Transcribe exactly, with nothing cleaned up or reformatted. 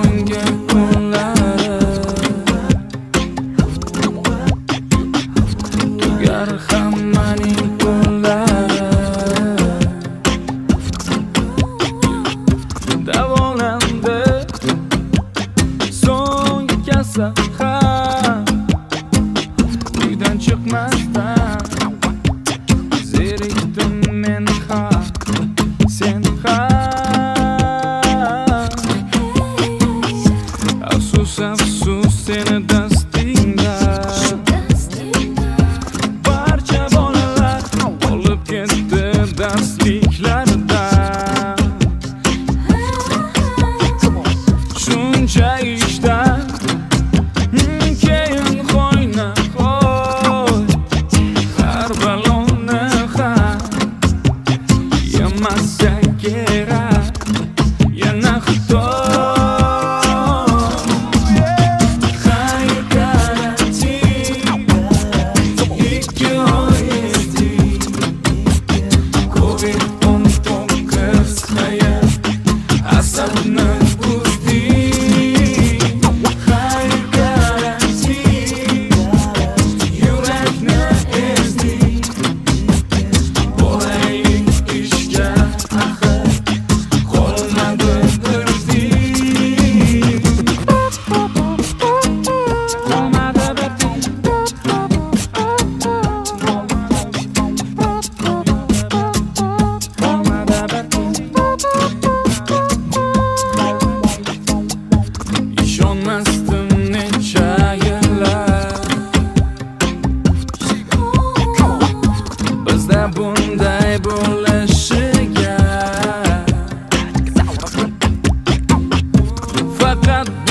so'nggi kunlari tugar hammaning kunlari davolandi so'ng kasal ham uydan chiqmasdan zerikdim men ham sen ham afsus afsus seni dastingda barcha bolalar olib ketdi darsliklardan shuncha ishdan keyin qo'yna qo'y har balonni ham yemasa kerak yana xitoy xayr karantin ikki oy edi covid o'n to'qqiz hayot asabni buzdi xayr karantin yurakni ezdi bolaylik ishga axir qolmadi birdi qolmadi birdi qolmadi birdi ishonmasdim necha yillar bizda bunday bo'lishiga faqat